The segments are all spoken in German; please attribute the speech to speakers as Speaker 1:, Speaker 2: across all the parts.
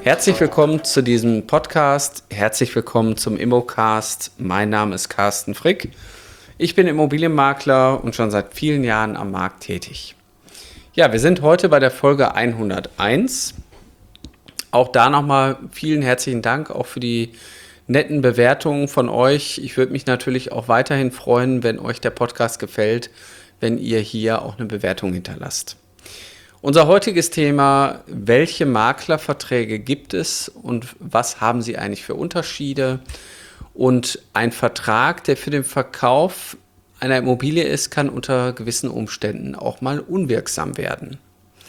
Speaker 1: Herzlich willkommen zu diesem Podcast. Herzlich willkommen zum Immocast. Mein Name ist Carsten Frick. Ich bin Immobilienmakler und schon seit vielen Jahren am Markt tätig. Ja, wir sind heute bei der Folge 101. Auch da nochmal vielen herzlichen Dank auch für die netten Bewertungen von euch. Ich würde mich natürlich auch weiterhin freuen, wenn euch der Podcast gefällt, wenn ihr hier auch eine Bewertung hinterlasst. Unser heutiges Thema: Welche Maklerverträge gibt es und was haben sie eigentlich für Unterschiede? Und ein Vertrag, der für den Verkauf einer Immobilie ist, kann unter gewissen Umständen auch mal unwirksam werden.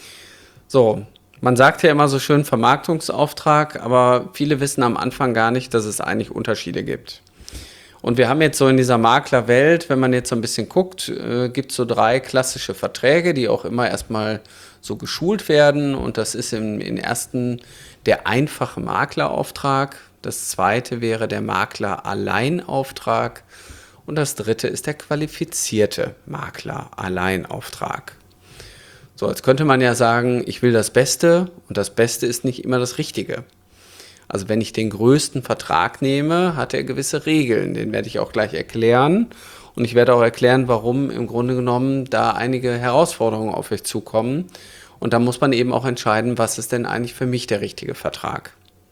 Speaker 1: So, man sagt ja immer so schön Vermarktungsauftrag, aber viele wissen am Anfang gar nicht, dass es eigentlich Unterschiede gibt. Und wir haben jetzt so in dieser Maklerwelt, wenn man jetzt so ein bisschen guckt, gibt es so 3 klassische Verträge, die auch immer erstmal so geschult werden. Und das ist im ersten der einfache Maklerauftrag. Das zweite wäre der Makler-Alleinauftrag. Und das dritte ist der qualifizierte Makler-Alleinauftrag. So, jetzt könnte man ja sagen, ich will das Beste, und das Beste ist nicht immer das Richtige. Also wenn ich den größten Vertrag nehme, hat er gewisse Regeln. Den werde ich auch gleich erklären. Und ich werde auch erklären, warum im Grunde genommen da einige Herausforderungen auf euch zukommen. Und da muss man eben auch entscheiden, was ist denn eigentlich für mich der richtige Vertrag.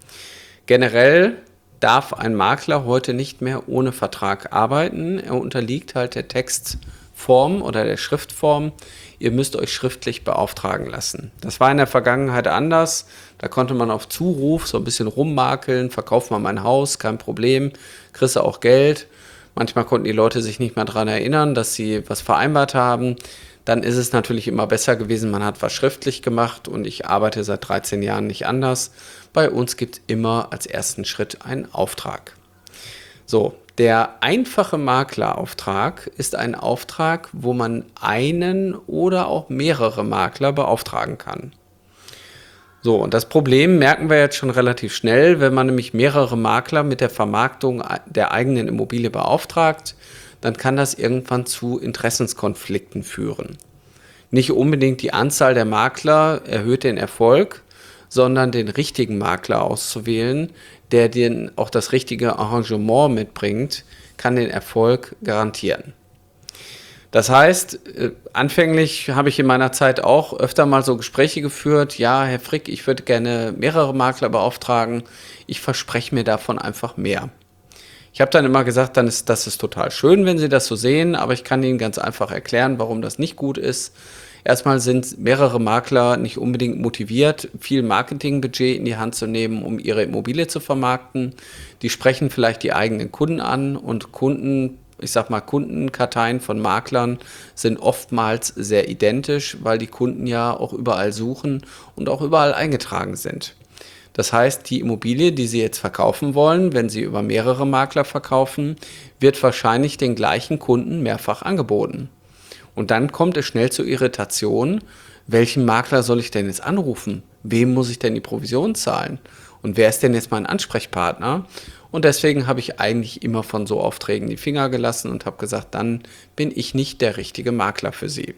Speaker 1: Generell darf ein Makler heute nicht mehr ohne Vertrag arbeiten. Er unterliegt halt der Textform oder der Schriftform. Ihr müsst euch schriftlich beauftragen lassen. Das war in der Vergangenheit anders. Da konnte man auf Zuruf so ein bisschen rummakeln, verkauf mal mein Haus, kein Problem, kriegst du auch Geld. Manchmal konnten die Leute sich nicht mehr daran erinnern, dass sie was vereinbart haben. Dann ist es natürlich immer besser gewesen, man hat was schriftlich gemacht, und ich arbeite seit 13 Jahren nicht anders. Bei uns gibt es immer als ersten Schritt einen Auftrag. So, der einfache Maklerauftrag ist ein Auftrag, wo man einen oder auch mehrere Makler beauftragen kann. So, und das Problem merken wir jetzt schon relativ schnell, wenn man nämlich mehrere Makler mit der Vermarktung der eigenen Immobilie beauftragt, dann kann das irgendwann zu Interessenskonflikten führen. Nicht unbedingt die Anzahl der Makler erhöht den Erfolg, sondern den richtigen Makler auszuwählen, der dir auch das richtige Arrangement mitbringt, kann den Erfolg garantieren. Das heißt, anfänglich habe ich in meiner Zeit auch öfter mal so Gespräche geführt. Ja, Herr Frick, ich würde gerne mehrere Makler beauftragen. Ich verspreche mir davon einfach mehr. Ich habe dann immer gesagt, das ist total schön, wenn Sie das so sehen, aber ich kann Ihnen ganz einfach erklären, warum das nicht gut ist. Erstmal sind mehrere Makler nicht unbedingt motiviert, viel Marketingbudget in die Hand zu nehmen, um ihre Immobilie zu vermarkten. Die sprechen vielleicht die eigenen Kunden an, und Kundenkarteien von Maklern sind oftmals sehr identisch, weil die Kunden ja auch überall suchen und auch überall eingetragen sind. Das heißt, die Immobilie, die Sie jetzt verkaufen wollen, wenn Sie über mehrere Makler verkaufen, wird wahrscheinlich den gleichen Kunden mehrfach angeboten. Und dann kommt es schnell zur Irritation: Welchen Makler soll ich denn jetzt anrufen? Wem muss ich denn die Provision zahlen? Und wer ist denn jetzt mein Ansprechpartner? Und deswegen habe ich eigentlich immer von so Aufträgen die Finger gelassen und habe gesagt, dann bin ich nicht der richtige Makler für Sie.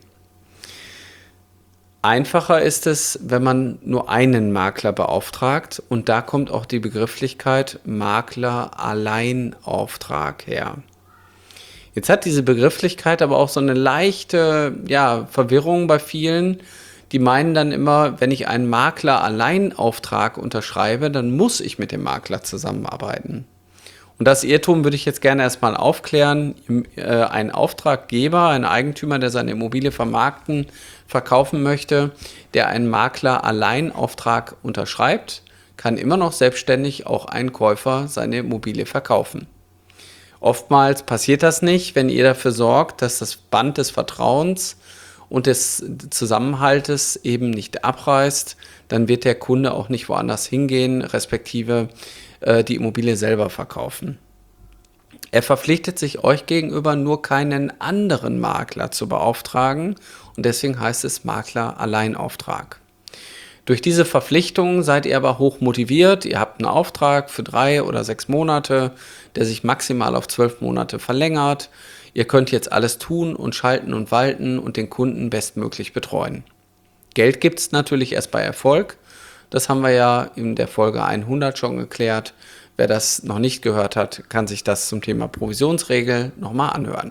Speaker 1: Einfacher ist es, wenn man nur einen Makler beauftragt, und da kommt auch die Begrifflichkeit Makler-Alleinauftrag her. Jetzt hat diese Begrifflichkeit aber auch so eine leichte Verwirrung bei vielen. Die meinen dann immer, wenn ich einen Makler-Alleinauftrag unterschreibe, dann muss ich mit dem Makler zusammenarbeiten. Und das Irrtum würde ich jetzt gerne erstmal aufklären. Ein Auftraggeber, ein Eigentümer, der seine Immobilie verkaufen möchte, der einen Makler-Alleinauftrag unterschreibt, kann immer noch selbstständig auch ein Käufer seine Immobilie verkaufen. Oftmals passiert das nicht, wenn ihr dafür sorgt, dass das Band des Vertrauens und des Zusammenhaltes eben nicht abreißt, dann wird der Kunde auch nicht woanders hingehen, respektive die Immobilie selber verkaufen. Er verpflichtet sich euch gegenüber nur, keinen anderen Makler zu beauftragen, und deswegen heißt es Makler-Alleinauftrag. Durch diese Verpflichtung seid ihr aber hoch motiviert. Ihr habt einen Auftrag für 3 oder 6 Monate, der sich maximal auf 12 Monate verlängert. Ihr könnt jetzt alles tun und schalten und walten und den Kunden bestmöglich betreuen. Geld gibt es natürlich erst bei Erfolg. Das haben wir ja in der Folge 100 schon geklärt. Wer das noch nicht gehört hat, kann sich das zum Thema Provisionsregel nochmal anhören.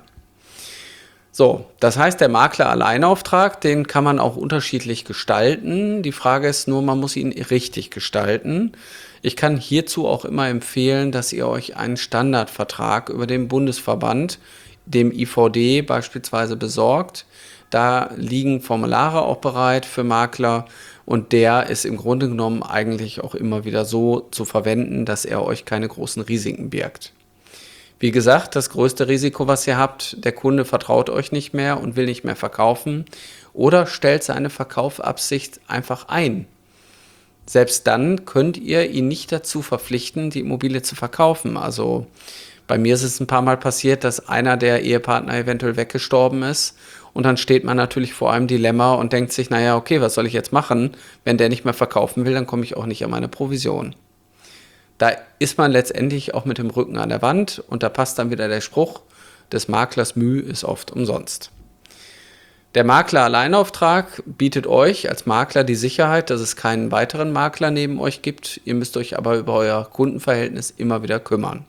Speaker 1: So, das heißt, der Makler-Alleinauftrag, den kann man auch unterschiedlich gestalten. Die Frage ist nur, man muss ihn richtig gestalten. Ich kann hierzu auch immer empfehlen, dass ihr euch einen Standardvertrag über den Bundesverband, dem IVD beispielsweise, besorgt. Da liegen Formulare auch bereit für Makler und der ist im Grunde genommen eigentlich auch immer wieder so zu verwenden, dass er euch keine großen Risiken birgt. Wie gesagt, das größte Risiko, was ihr habt, der Kunde vertraut euch nicht mehr und will nicht mehr verkaufen oder stellt seine Verkaufsabsicht einfach ein. Selbst dann könnt ihr ihn nicht dazu verpflichten, die Immobilie zu verkaufen. Also bei mir ist es ein paar Mal passiert, dass einer der Ehepartner eventuell weggestorben ist und dann steht man natürlich vor einem Dilemma und denkt sich, naja, okay, was soll ich jetzt machen? Wenn der nicht mehr verkaufen will, dann komme ich auch nicht an meine Provision. Da ist man letztendlich auch mit dem Rücken an der Wand und da passt dann wieder der Spruch, des Maklers Mühe ist oft umsonst. Der Makler-Alleinauftrag bietet euch als Makler die Sicherheit, dass es keinen weiteren Makler neben euch gibt. Ihr müsst euch aber über euer Kundenverhältnis immer wieder kümmern.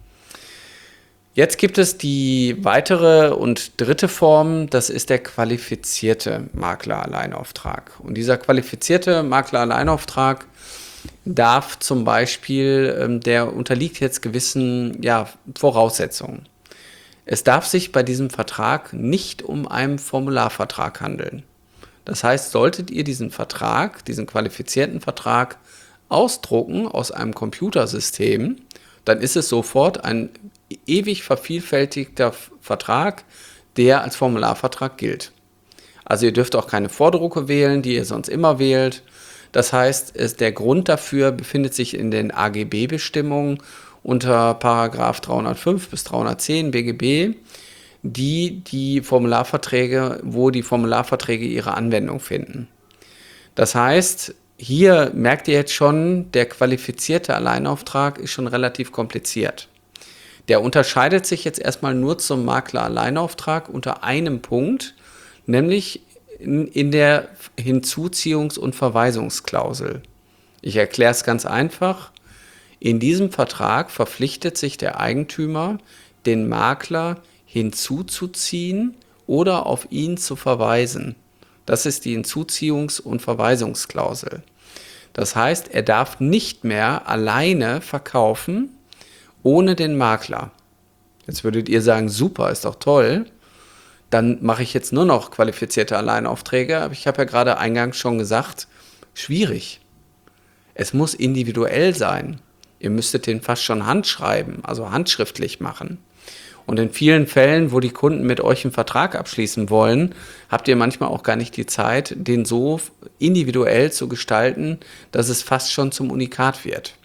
Speaker 1: Jetzt gibt es die weitere und dritte Form, das ist der qualifizierte Makler-Alleinauftrag. Und dieser qualifizierte Makler-Alleinauftrag darf zum Beispiel, der unterliegt jetzt gewissen Voraussetzungen. Es darf sich bei diesem Vertrag nicht um einen Formularvertrag handeln. Das heißt, solltet ihr diesen Vertrag, diesen qualifizierten Vertrag ausdrucken aus einem Computersystem, dann ist es sofort ein ewig vervielfältigter Vertrag, der als Formularvertrag gilt. Also ihr dürft auch keine Vordrucke wählen, die ihr sonst immer wählt. Das heißt, der Grund dafür befindet sich in den AGB-Bestimmungen unter Paragraph 305 bis 310 BGB, wo die Formularverträge ihre Anwendung finden. Das heißt, hier merkt ihr jetzt schon, der qualifizierte Alleinauftrag ist schon relativ kompliziert. Der unterscheidet sich jetzt erstmal nur zum Makler-Alleinauftrag unter einem Punkt, nämlich in der Hinzuziehungs- und Verweisungsklausel. Ich erkläre es ganz einfach. In diesem Vertrag verpflichtet sich der Eigentümer, den Makler hinzuzuziehen oder auf ihn zu verweisen. Das ist die Hinzuziehungs- und Verweisungsklausel. Das heißt, er darf nicht mehr alleine verkaufen ohne den Makler. Jetzt würdet ihr sagen, super, ist doch toll. Dann mache ich jetzt nur noch qualifizierte Alleinaufträge. Aber ich habe ja gerade eingangs schon gesagt, schwierig. Es muss individuell sein. Ihr müsstet den fast schon handschreiben, also handschriftlich machen. Und in vielen Fällen, wo die Kunden mit euch einen Vertrag abschließen wollen, habt ihr manchmal auch gar nicht die Zeit, den so individuell zu gestalten, dass es fast schon zum Unikat wird.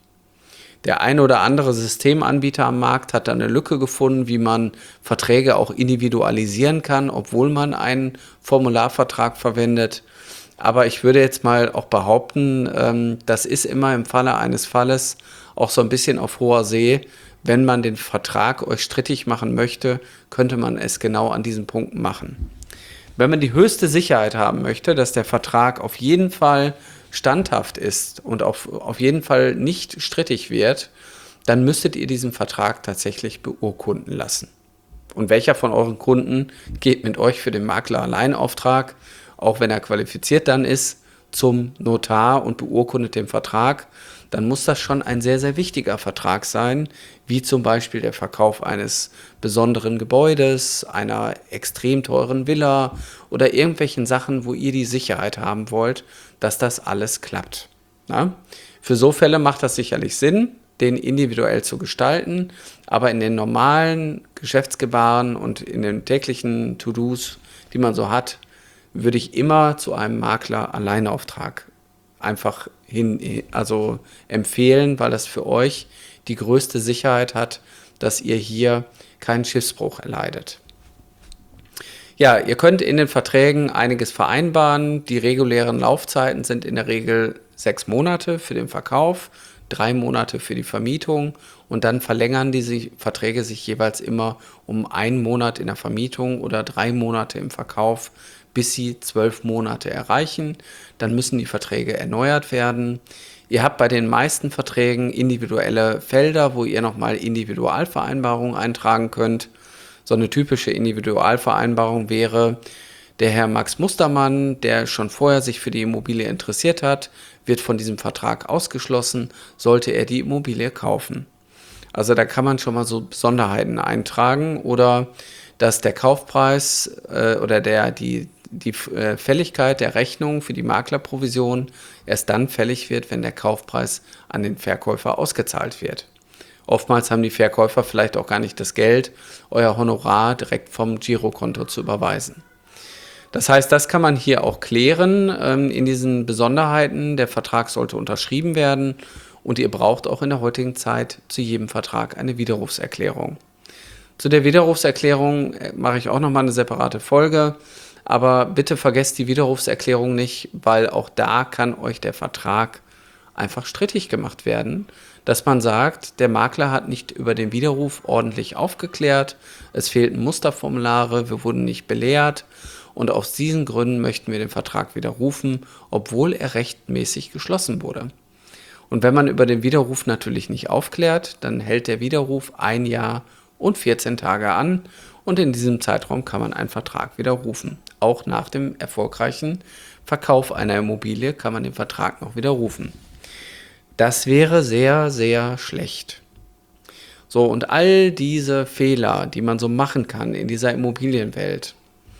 Speaker 1: Der eine oder andere Systemanbieter am Markt hat da eine Lücke gefunden, wie man Verträge auch individualisieren kann, obwohl man einen Formularvertrag verwendet. Aber ich würde jetzt mal auch behaupten, das ist immer im Falle eines Falles auch so ein bisschen auf hoher See. Wenn man den Vertrag euch strittig machen möchte, könnte man es genau an diesen Punkten machen. Wenn man die höchste Sicherheit haben möchte, dass der Vertrag auf jeden Fall standhaft ist und auf jeden Fall nicht strittig wird, dann müsstet ihr diesen Vertrag tatsächlich beurkunden lassen. Und welcher von euren Kunden geht mit euch für den Makler-Alleinauftrag, auch wenn er qualifiziert dann ist, zum Notar und beurkundet den Vertrag, dann muss das schon ein sehr, sehr wichtiger Vertrag sein, wie zum Beispiel der Verkauf eines besonderen Gebäudes, einer extrem teuren Villa oder irgendwelchen Sachen, wo ihr die Sicherheit haben wollt, dass das alles klappt. Ja? Für so Fälle macht das sicherlich Sinn, den individuell zu gestalten, aber in den normalen Geschäftsgebaren und in den täglichen To-Dos, die man so hat, würde ich immer zu einem Makler-Alleinauftrag einfach empfehlen, weil das für euch die größte Sicherheit hat, dass ihr hier keinen Schiffsbruch erleidet. Ja, ihr könnt in den Verträgen einiges vereinbaren. Die regulären Laufzeiten sind in der Regel 6 Monate für den Verkauf, 3 Monate für die Vermietung und dann verlängern diese Verträge sich jeweils immer um 1 Monat in der Vermietung oder 3 Monate im Verkauf, bis sie 12 Monate erreichen. Dann müssen die Verträge erneuert werden. Ihr habt bei den meisten Verträgen individuelle Felder, wo ihr nochmal Individualvereinbarungen eintragen könnt. So eine typische Individualvereinbarung wäre: Der Herr Max Mustermann, der schon vorher sich für die Immobilie interessiert hat, wird von diesem Vertrag ausgeschlossen, sollte er die Immobilie kaufen. Also da kann man schon mal so Besonderheiten eintragen, oder dass der Kaufpreis oder die Fälligkeit der Rechnung für die Maklerprovision erst dann fällig wird, wenn der Kaufpreis an den Verkäufer ausgezahlt wird. Oftmals haben die Verkäufer vielleicht auch gar nicht das Geld, euer Honorar direkt vom Girokonto zu überweisen. Das heißt, das kann man hier auch klären in diesen Besonderheiten. Der Vertrag sollte unterschrieben werden und ihr braucht auch in der heutigen Zeit zu jedem Vertrag eine Widerrufserklärung. Zu der Widerrufserklärung mache ich auch nochmal eine separate Folge, aber bitte vergesst die Widerrufserklärung nicht, weil auch da kann euch der Vertrag einfach strittig gemacht werden, dass man sagt, der Makler hat nicht über den Widerruf ordentlich aufgeklärt, es fehlten Musterformulare, wir wurden nicht belehrt und aus diesen Gründen möchten wir den Vertrag widerrufen, obwohl er rechtmäßig geschlossen wurde. Und wenn man über den Widerruf natürlich nicht aufklärt, dann hält der Widerruf 1 Jahr und 14 Tage an und in diesem Zeitraum kann man einen Vertrag widerrufen. Auch nach dem erfolgreichen Verkauf einer Immobilie kann man den Vertrag noch widerrufen. Das wäre sehr, sehr schlecht. So, und all diese Fehler, die man so machen kann in dieser Immobilienwelt,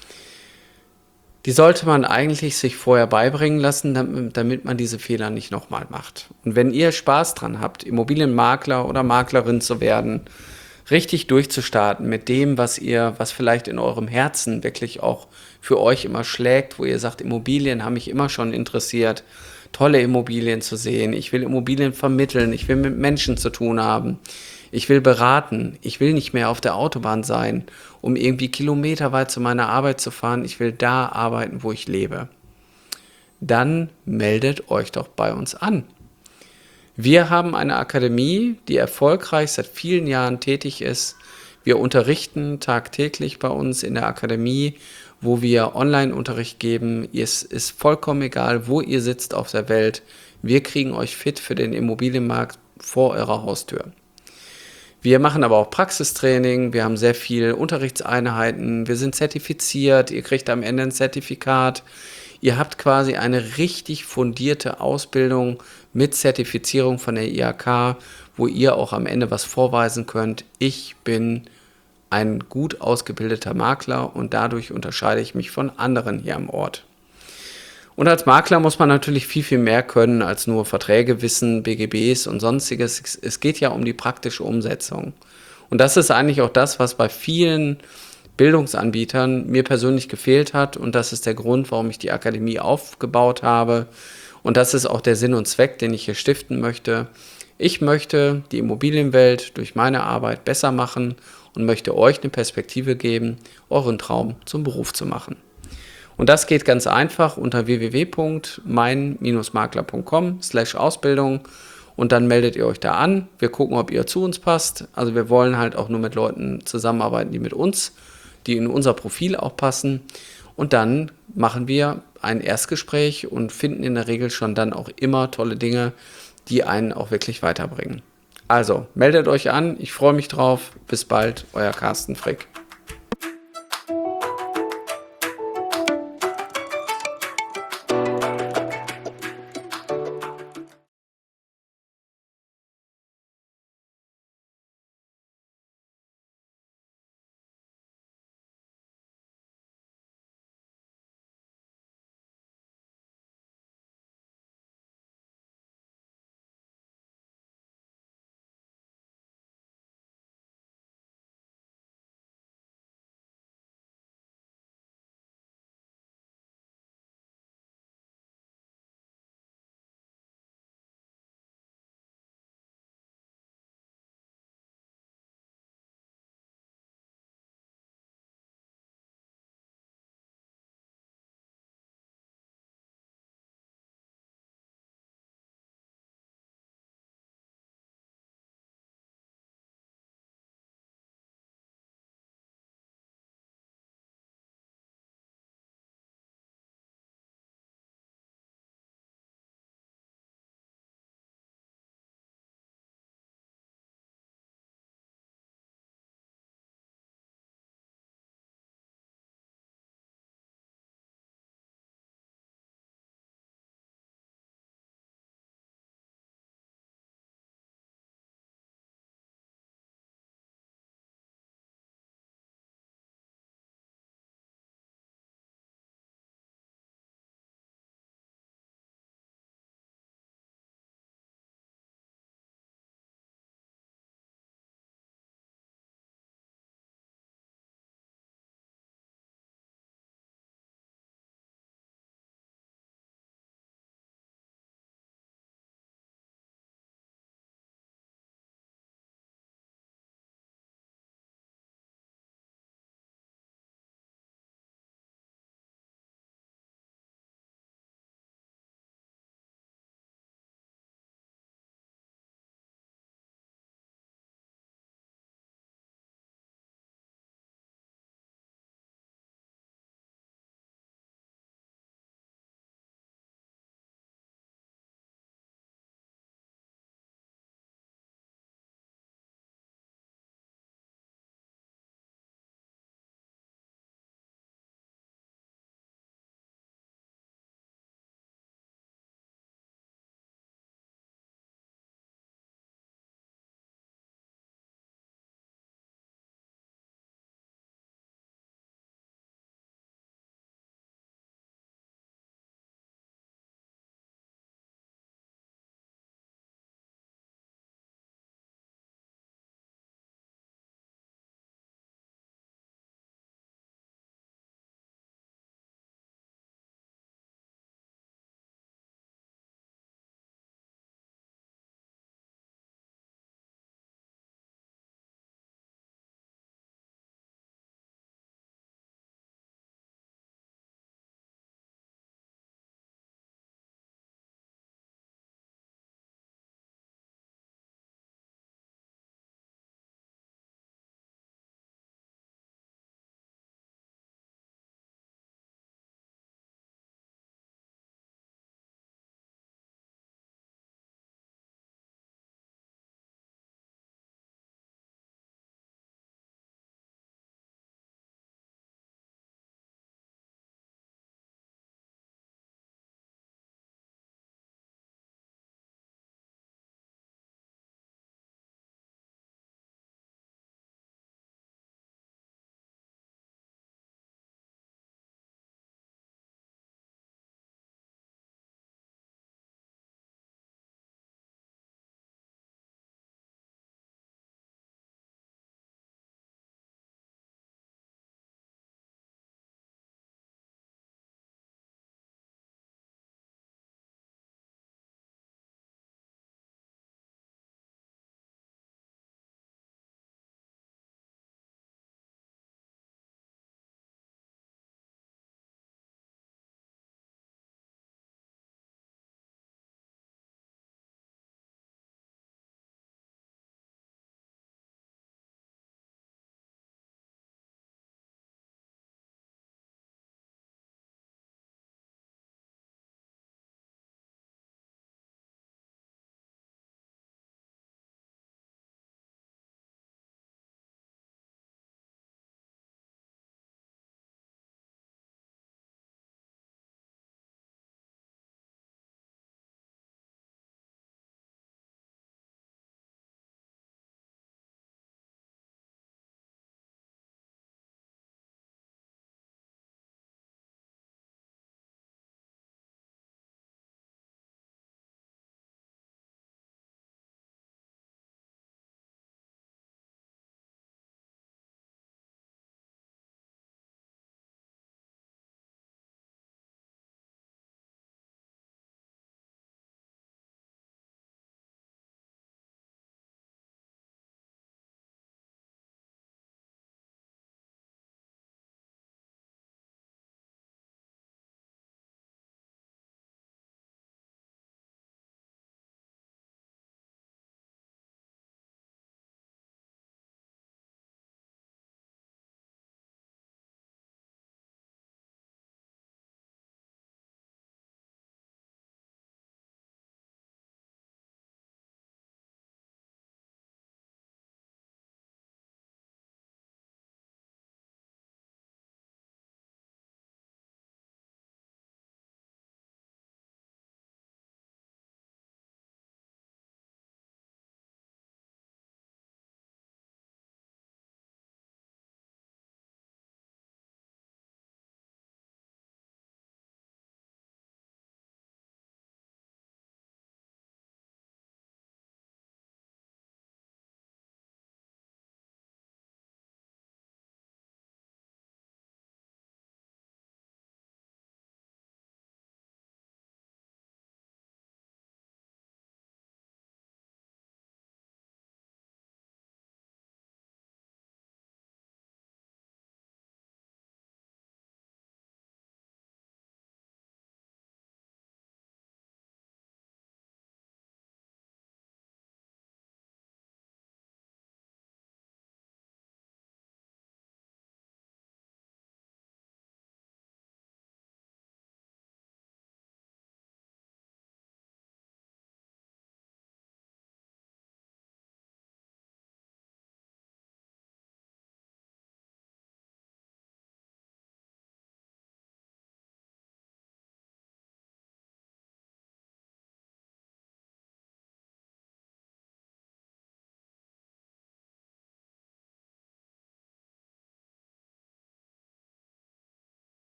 Speaker 1: die sollte man eigentlich sich vorher beibringen lassen, damit man diese Fehler nicht nochmal macht. Und wenn ihr Spaß dran habt, Immobilienmakler oder Maklerin zu werden, richtig durchzustarten mit dem, was vielleicht in eurem Herzen wirklich auch für euch immer schlägt, wo ihr sagt, Immobilien haben mich immer schon interessiert, tolle Immobilien zu sehen, ich will Immobilien vermitteln, ich will mit Menschen zu tun haben, ich will beraten, ich will nicht mehr auf der Autobahn sein, um irgendwie kilometerweit zu meiner Arbeit zu fahren, ich will da arbeiten, wo ich lebe. Dann meldet euch doch bei uns an. Wir haben eine Akademie, die erfolgreich seit vielen Jahren tätig ist. Wir unterrichten tagtäglich bei uns in der Akademie, wo wir Online-Unterricht geben. Es ist vollkommen egal, wo ihr sitzt auf der Welt. Wir kriegen euch fit für den Immobilienmarkt vor eurer Haustür. Wir machen aber auch Praxistraining, wir haben sehr viele Unterrichtseinheiten, wir sind zertifiziert, ihr kriegt am Ende ein Zertifikat. Ihr habt quasi eine richtig fundierte Ausbildung mit Zertifizierung von der IHK, wo ihr auch am Ende was vorweisen könnt. Ich bin ein gut ausgebildeter Makler und dadurch unterscheide ich mich von anderen hier am Ort. Und als Makler muss man natürlich viel, viel mehr können als nur Verträge wissen, BGBs und sonstiges. Es geht ja um die praktische Umsetzung. Und das ist eigentlich auch das, was bei vielen Bildungsanbietern mir persönlich gefehlt hat. Und das ist der Grund, warum ich die Akademie aufgebaut habe. Und das ist auch der Sinn und Zweck, den ich hier stiften möchte. Ich möchte die Immobilienwelt durch meine Arbeit besser machen und möchte euch eine Perspektive geben, euren Traum zum Beruf zu machen. Und das geht ganz einfach unter www.mein-makler.com/Ausbildung und dann meldet ihr euch da an. Wir gucken, ob ihr zu uns passt. Also wir wollen halt auch nur mit Leuten zusammenarbeiten, die mit uns, die in unser Profil auch passen. Und dann machen wir ein Erstgespräch und finden in der Regel schon dann auch immer tolle Dinge, die einen auch wirklich weiterbringen. Also meldet euch an, ich freue mich drauf. Bis bald, euer Carsten Frick.